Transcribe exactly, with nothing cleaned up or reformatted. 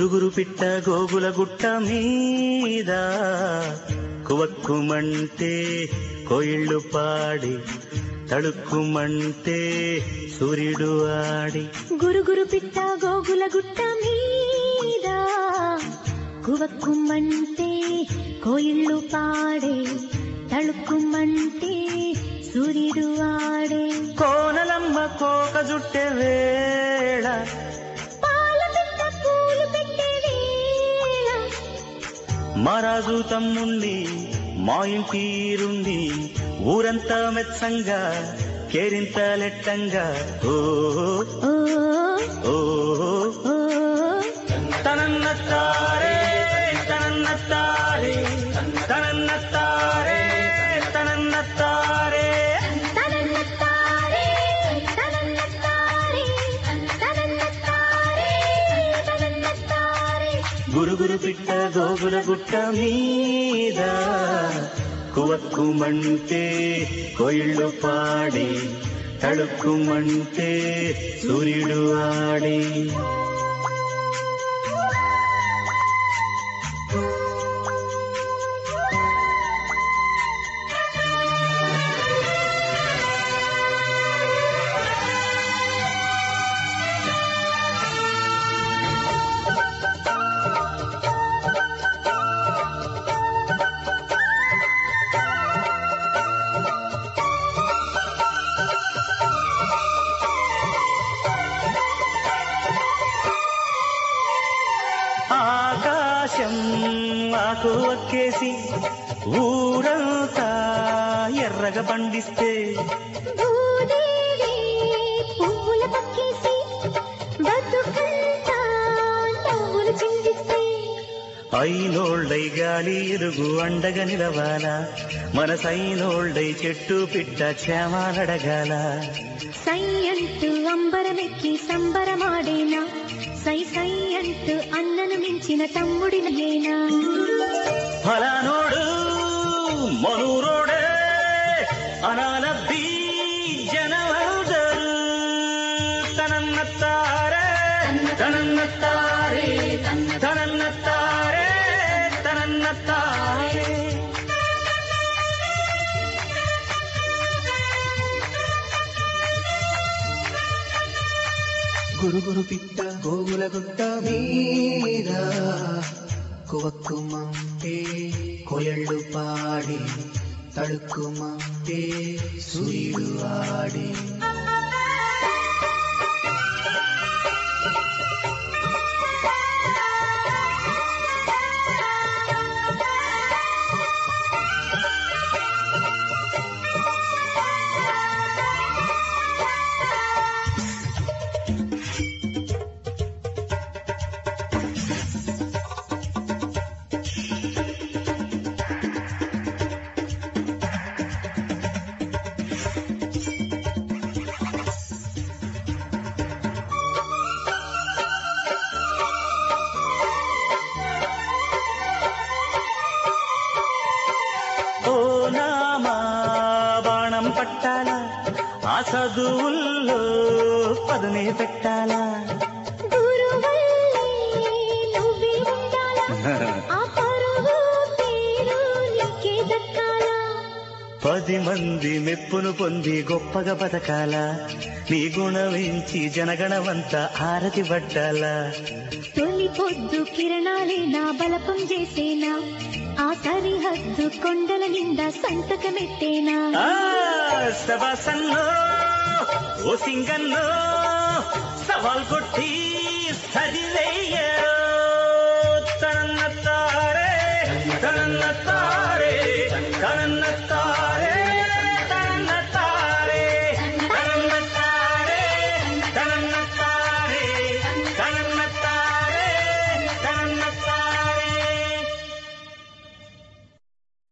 గురుగురు పిట్ట గోగుల గుట్ట మీద కువక్కుమంటే కోయిళ్ళు పాడి తడుక్కుమంటే సూర్యుడు ఆడి. గురుగురు పిట్ట గోగుల గుట్ట మీద కువక్కుమంటే కోయిళ్ళు పాడే తడుక్కుమంటే సూర్యుడు ఆడే. కోనలమ్మ కోక జుట్టె వేళ మహారాజు తమ్ముణ్ణి మా ఇంటీరుండి ఊరంతా మెత్సంగా కేరింతలెట్టంగా ఓ ఓ తనన్నత్తారే తనన్నత్తారే తనన్నత్తారే తనన్నత్తారే గురుగురు పిట్ట గోగుల గుట్ట మీద కువక్కుమంటే కోయిళ్ళు పాడి తడుక్కుమంటే సూర్యుడు ఆడి. ఆకాశం ఆకు ఒక్కేసి ఊరంతా ఎర్రగా పండిస్తే పువ్వుల పక్కేసి బతుకంతా నవ్వులు చిందిస్తే అయినోళ్ళై గాలి ఎరుగు అండగా నిలవాలా మనసైనోళ్ళై చెట్టు పిట్ట క్షేమాలడగాల. సై అంటూ అంబరమెక్కి సంబరమాడేనా సై సై అంటూ అన్నను మించిన తమ్ముడినయేనా. ఫలానోడు మనూరోడే అనాలబ్బి జనమందరు తనన్నత్తారే తనన్నత్తారే తనన్నత్తారే తనన్నత్తారే. గురుగురు పిట్ట గోగుల గుట్ట మీద కువక్కుమంటే కోయళ్ళు పాడి తడుక్కుమంటే సూర్యుడు ఆడి. పట్టాలా ఆ చదువుల్లో పదనే పెట్టాలా. పది మంది మెప్పును పొంది గొప్పగా బతకాల నీ గుణవించి జనగణవంత ఆరతి పట్టాలా. తొలి పొద్దు కిరణాలే నా బలపం చేసేనా ఆ సరిహద్దు కొండల నిండా సంతకమెట్టేనా. సవాసన్నో ఓ సింగన్నో సవాల్ కొట్టి సరిలే